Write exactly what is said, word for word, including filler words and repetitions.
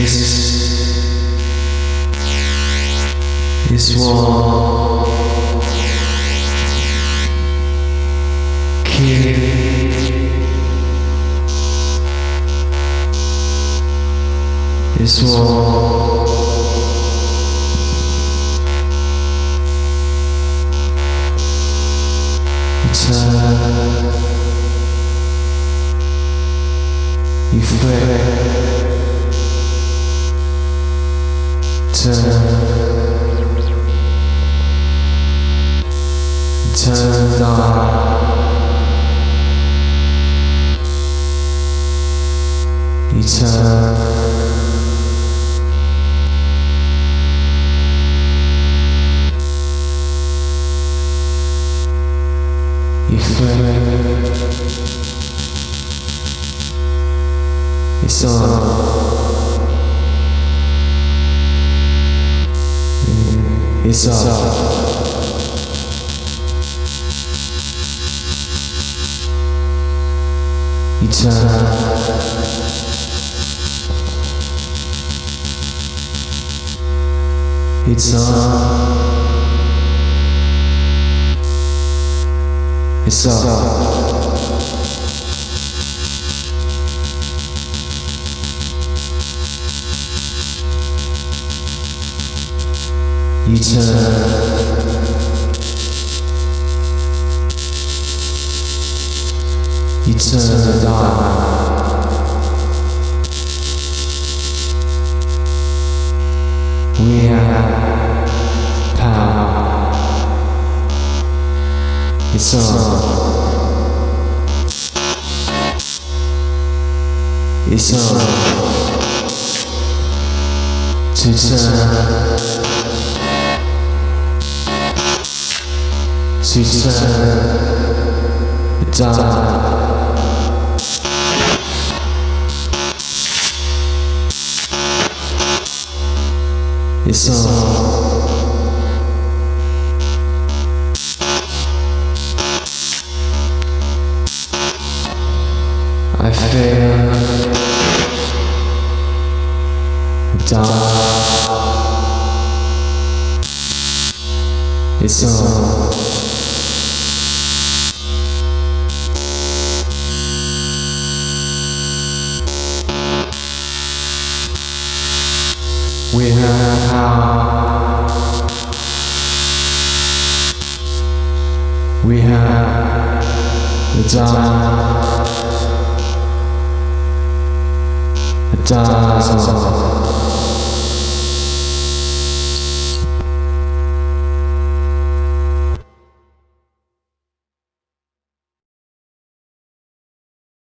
This is one kill. This one turn. You fret. Turn, turn down. You turn, you fret. It's on. It's up. You turn. It's on. It's up. You turn. You turn down. We have power. It's on. It's on. To turn. To turn down. It's on. I feel down. It's on. We have how we have the dawn, the dawn.